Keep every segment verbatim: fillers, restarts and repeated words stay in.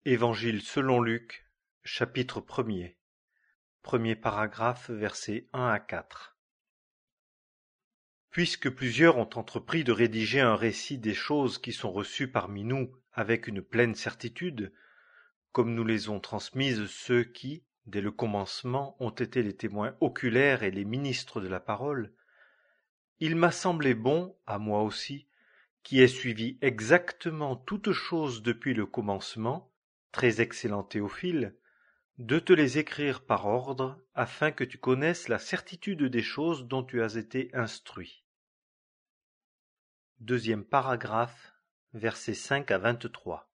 Évangile selon Luc, chapitre premier, premier paragraphe, versets un à quatre. Puisque plusieurs ont entrepris de rédiger un récit des choses qui sont reçues parmi nous avec une pleine certitude, comme nous les ont transmises ceux qui, dès le commencement, ont été les témoins oculaires et les ministres de la parole, il m'a semblé bon, à moi aussi, qui ai suivi exactement toutes choses depuis le commencement, très excellent Théophile, de te les écrire par ordre, afin que tu connaisses la certitude des choses dont tu as été instruit. Deuxième paragraphe, versets cinq à vingt-trois.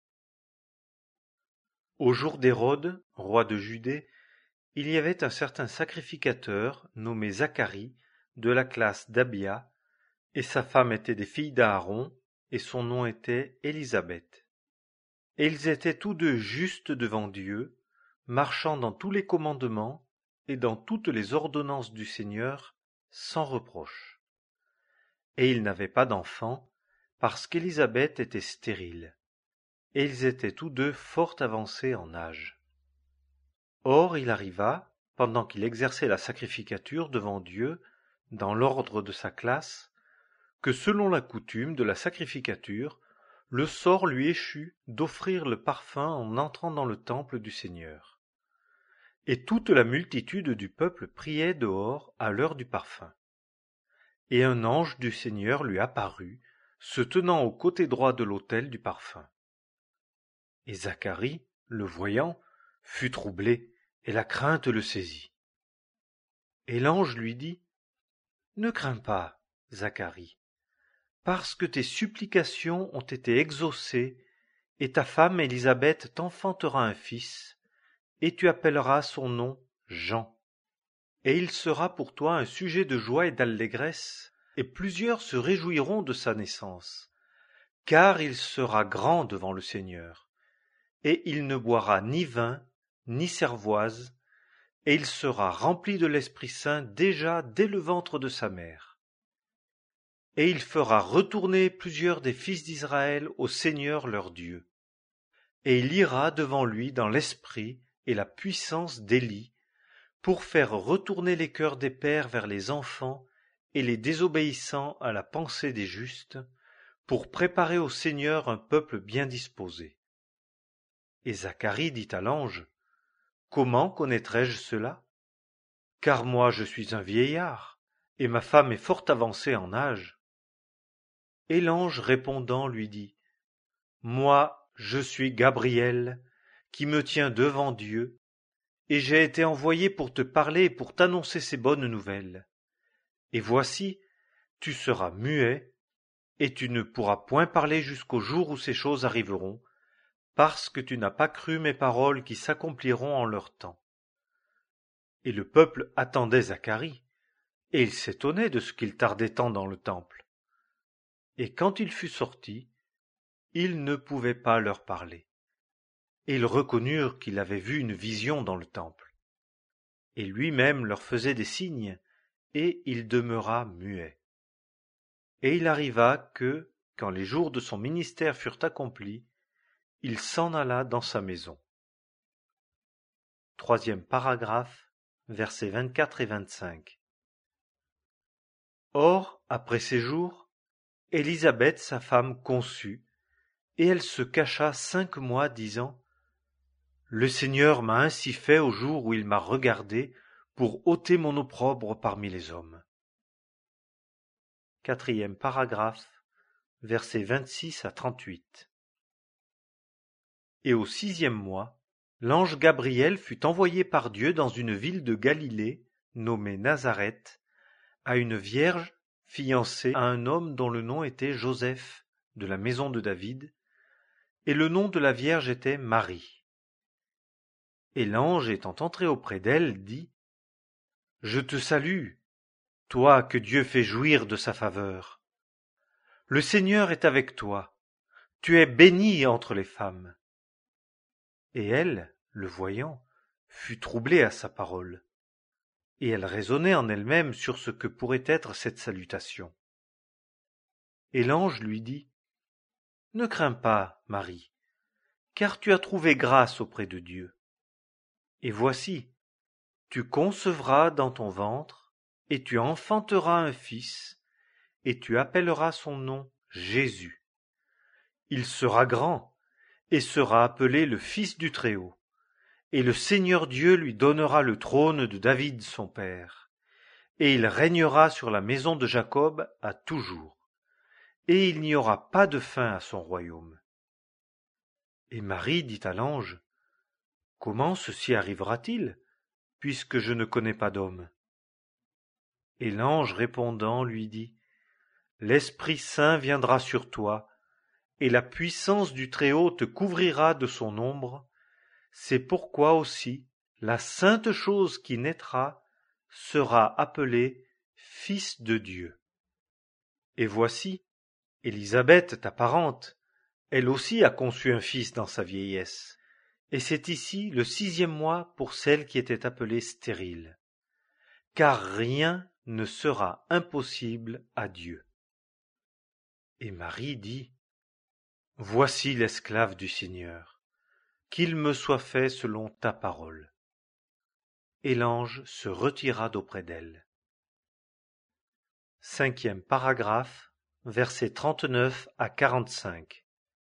Au jour d'Hérode, roi de Judée, il y avait un certain sacrificateur, nommé Zacharie, de la classe d'Abia, et sa femme était des filles d'Aaron, et son nom était Élisabeth. Et ils étaient tous deux justes devant Dieu, marchant dans tous les commandements et dans toutes les ordonnances du Seigneur, sans reproche. Et ils n'avaient pas d'enfants, parce qu'Élisabeth était stérile, et ils étaient tous deux fort avancés en âge. Or il arriva, pendant qu'il exerçait la sacrificature devant Dieu, dans l'ordre de sa classe, que selon la coutume de la sacrificature, le sort lui échut d'offrir le parfum en entrant dans le temple du Seigneur. Et toute la multitude du peuple priait dehors à l'heure du parfum. Et un ange du Seigneur lui apparut, se tenant au côté droit de l'autel du parfum. Et Zacharie, le voyant, fut troublé, et la crainte le saisit. Et l'ange lui dit : « Ne crains pas, Zacharie, parce que tes supplications ont été exaucées, et ta femme Élisabeth t'enfantera un fils, et tu appelleras son nom Jean. Et il sera pour toi un sujet de joie et d'allégresse, et plusieurs se réjouiront de sa naissance, car il sera grand devant le Seigneur, et il ne boira ni vin, ni cervoise, et il sera rempli de l'Esprit Saint déjà dès le ventre de sa mère. Et il fera retourner plusieurs des fils d'Israël au Seigneur leur Dieu. Et il ira devant lui dans l'esprit et la puissance d'Élie, pour faire retourner les cœurs des pères vers les enfants et les désobéissants à la pensée des justes, pour préparer au Seigneur un peuple bien disposé. Et Zacharie dit à l'ange : « Comment connaîtrai-je cela ? Car moi je suis un vieillard, et ma femme est fort avancée en âge. » Et l'ange répondant lui dit : « Moi, je suis Gabriel, qui me tiens devant Dieu, et j'ai été envoyé pour te parler et pour t'annoncer ces bonnes nouvelles. Et voici, tu seras muet, et tu ne pourras point parler jusqu'au jour où ces choses arriveront, parce que tu n'as pas cru mes paroles qui s'accompliront en leur temps. » Et le peuple attendait Zacharie, et il s'étonnait de ce qu'il tardait tant dans le temple. Et quand il fut sorti, il ne pouvait pas leur parler. Et ils reconnurent qu'il avait vu une vision dans le temple. Et lui-même leur faisait des signes, et il demeura muet. Et il arriva que, quand les jours de son ministère furent accomplis, il s'en alla dans sa maison. Troisième paragraphe, versets vingt-quatre et vingt-cinq. Or, après ces jours, Élisabeth, sa femme, conçut, et elle se cacha cinq mois, disant : « Le Seigneur m'a ainsi fait au jour où il m'a regardé pour ôter mon opprobre parmi les hommes. » Quatrième paragraphe, versets vingt-six à trente-huit. Et au sixième mois, l'ange Gabriel fut envoyé par Dieu dans une ville de Galilée, nommée Nazareth, à une vierge fiancée à un homme dont le nom était Joseph, de la maison de David, et le nom de la vierge était Marie. Et l'ange étant entré auprès d'elle, dit : « Je te salue, toi que Dieu fait jouir de sa faveur. Le Seigneur est avec toi, tu es bénie entre les femmes. » Et elle, le voyant, fut troublée à sa parole, et elle raisonnait en elle-même sur ce que pourrait être cette salutation. Et l'ange lui dit : « Ne crains pas, Marie, car tu as trouvé grâce auprès de Dieu. Et voici, tu concevras dans ton ventre, et tu enfanteras un fils, et tu appelleras son nom Jésus. Il sera grand, et sera appelé le Fils du Très-Haut. Et le Seigneur Dieu lui donnera le trône de David son père, et il régnera sur la maison de Jacob à toujours, et il n'y aura pas de fin à son royaume. Et Marie dit à l'ange, « Comment ceci arrivera-t-il, puisque je ne connais pas d'homme ?» Et l'ange répondant lui dit, « L'Esprit Saint viendra sur toi, et la puissance du Très-Haut te couvrira de son ombre. C'est pourquoi aussi la sainte chose qui naîtra sera appelée Fils de Dieu. Et voici, Élisabeth, ta parente, elle aussi a conçu un fils dans sa vieillesse, et c'est ici le sixième mois pour celle qui était appelée stérile, car rien ne sera impossible à Dieu. » Et Marie dit, « Voici l'esclave du Seigneur, qu'il me soit fait selon ta parole. » Et l'ange se retira d'auprès d'elle. Cinquième paragraphe, versets trente-neuf à quarante-cinq.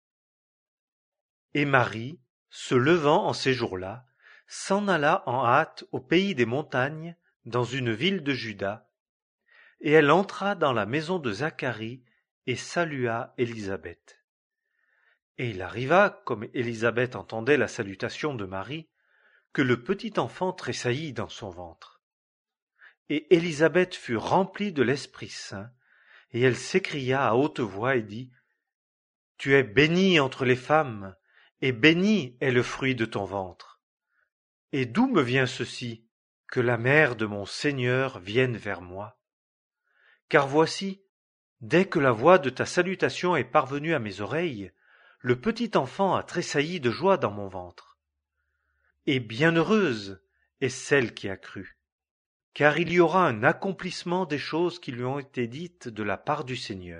Et Marie, se levant en ces jours-là, s'en alla en hâte au pays des montagnes, dans une ville de Juda, et elle entra dans la maison de Zacharie et salua Élisabeth. Et il arriva, comme Élisabeth entendait la salutation de Marie, que le petit enfant tressaillit dans son ventre. Et Élisabeth fut remplie de l'Esprit Saint, et elle s'écria à haute voix et dit, « Tu es bénie entre les femmes, et béni est le fruit de ton ventre. Et d'où me vient ceci, que la mère de mon Seigneur vienne vers moi? Car voici, dès que la voix de ta salutation est parvenue à mes oreilles, le petit enfant a tressailli de joie dans mon ventre. Et bienheureuse est celle qui a cru, car il y aura un accomplissement des choses qui lui ont été dites de la part du Seigneur. »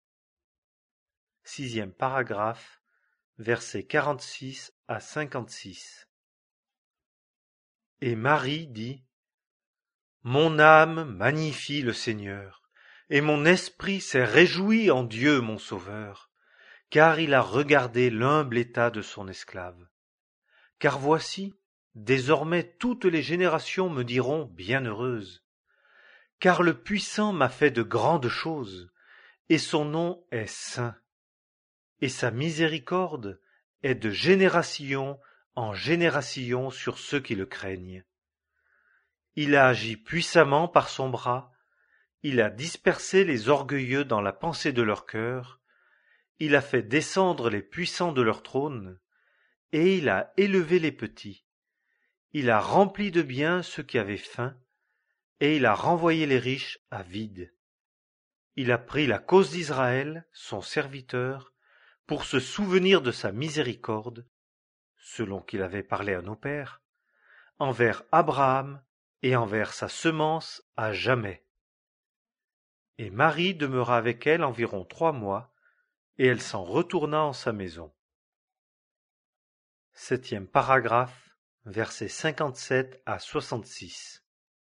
Sixième paragraphe, versets quarante-six à cinquante-six. Et Marie dit, « Mon âme magnifie le Seigneur, et mon esprit s'est réjoui en Dieu mon Sauveur, car il a regardé l'humble état de son esclave. Car voici, désormais toutes les générations me diront bienheureuse, car le Puissant m'a fait de grandes choses, et son nom est saint, et sa miséricorde est de génération en génération sur ceux qui le craignent. Il a agi puissamment par son bras, il a dispersé les orgueilleux dans la pensée de leur cœur, il a fait descendre les puissants de leur trône, et il a élevé les petits. Il a rempli de biens ceux qui avaient faim, et il a renvoyé les riches à vide. Il a pris la cause d'Israël, son serviteur, pour se souvenir de sa miséricorde, selon qu'il avait parlé à nos pères, envers Abraham et envers sa semence à jamais. Et Marie demeura avec elle environ trois mois, et elle s'en retourna en sa maison. Septième paragraphe, versets cinquante-sept à soixante-six.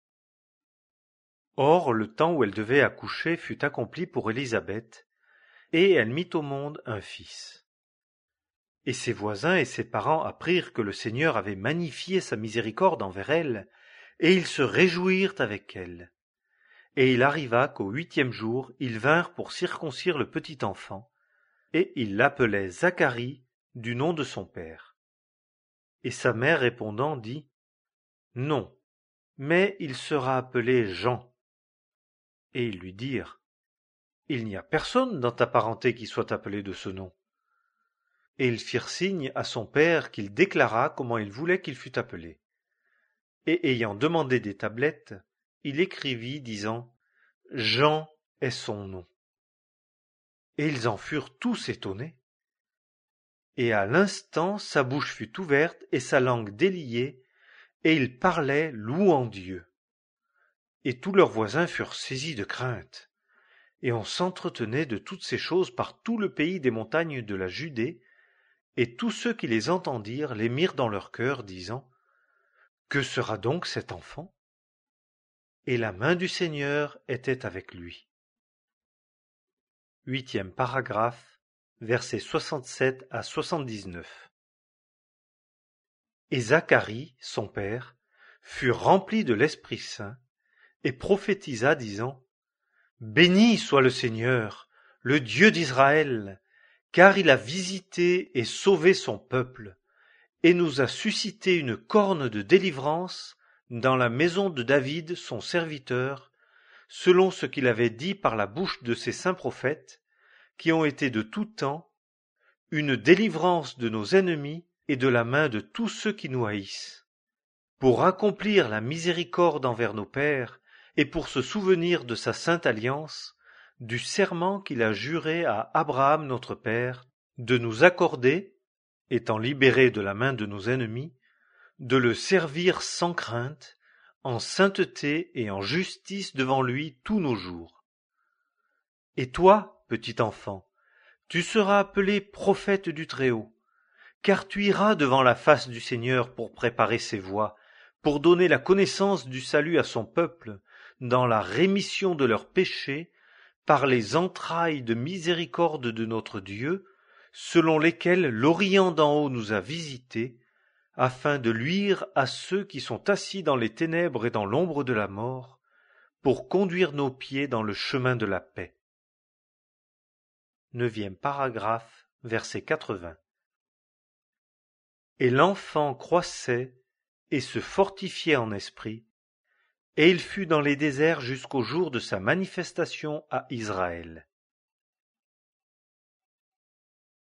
Or le temps où elle devait accoucher fut accompli pour Élisabeth, et elle mit au monde un fils. Et ses voisins et ses parents apprirent que le Seigneur avait magnifié sa miséricorde envers elle, et ils se réjouirent avec elle. Et il arriva qu'au huitième jour, ils vinrent pour circoncire le petit enfant, et ils l'appelaient Zacharie, du nom de son père. Et sa mère répondant dit, « Non, mais il sera appelé Jean. » Et ils lui dirent, « Il n'y a personne dans ta parenté qui soit appelé de ce nom. » Et ils firent signe à son père qu'il déclara comment il voulait qu'il fût appelé. Et ayant demandé des tablettes, il écrivit, disant, « Jean est son nom. » Et ils en furent tous étonnés. Et à l'instant sa bouche fut ouverte et sa langue déliée, et il parlait louant Dieu. Et tous leurs voisins furent saisis de crainte. Et on s'entretenait de toutes ces choses par tout le pays des montagnes de la Judée Et tous ceux qui les entendirent les mirent dans leur cœur, disant: Que sera donc cet enfant? Et la main du Seigneur était avec lui. Huitième paragraphe, versets soixante-sept à soixante-dix-neuf. Et Zacharie, son père, fut rempli de l'Esprit Saint, et prophétisa, disant: Béni soit le Seigneur, le Dieu d'Israël, car il a visité et sauvé son peuple, et nous a suscité une corne de délivrance dans la maison de David son serviteur, selon ce qu'il avait dit par la bouche de ses saints prophètes, qui ont été de tout temps, une délivrance de nos ennemis et de la main de tous ceux qui nous haïssent, pour accomplir la miséricorde envers nos pères, et pour se souvenir de sa sainte alliance, du serment qu'il a juré à Abraham notre père, de nous accorder, étant libérés de la main de nos ennemis, de le servir sans crainte, en sainteté et en justice devant lui tous nos jours. Et toi, petit enfant, tu seras appelé prophète du Très-Haut, car tu iras devant la face du Seigneur pour préparer ses voies, pour donner la connaissance du salut à son peuple, dans la rémission de leurs péchés, par les entrailles de miséricorde de notre Dieu, selon lesquelles l'Orient d'en haut nous a visités, afin de luire à ceux qui sont assis dans les ténèbres et dans l'ombre de la mort, pour conduire nos pieds dans le chemin de la paix. Neuvième paragraphe, verset quatre-vingts. Et l'enfant croissait et se fortifiait en esprit, et il fut dans les déserts jusqu'au jour de sa manifestation à Israël.